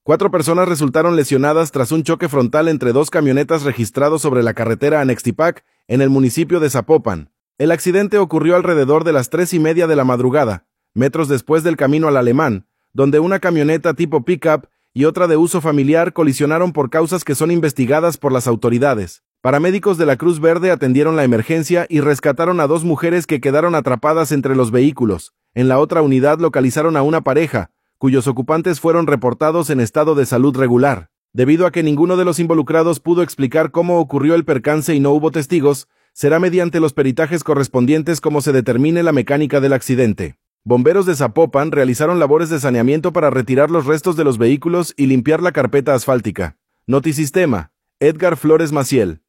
4 personas resultaron lesionadas tras un choque frontal entre 2 camionetas registrado sobre la carretera a Nextipac, en el municipio de Zapopan. El accidente ocurrió alrededor de las 3:30 de la madrugada, metros después del camino al Alemán, donde una camioneta tipo pick-up y otra de uso familiar colisionaron por causas que son investigadas por las autoridades. Paramédicos de la Cruz Verde atendieron la emergencia y rescataron a 2 mujeres que quedaron atrapadas entre los vehículos. En la otra unidad localizaron a una pareja, cuyos ocupantes fueron reportados en estado de salud regular. Debido a que ninguno de los involucrados pudo explicar cómo ocurrió el percance y no hubo testigos, será mediante los peritajes correspondientes como se determine la mecánica del accidente. Bomberos de Zapopan realizaron labores de saneamiento para retirar los restos de los vehículos y limpiar la carpeta asfáltica. Notisistema, Edgar Flores Maciel.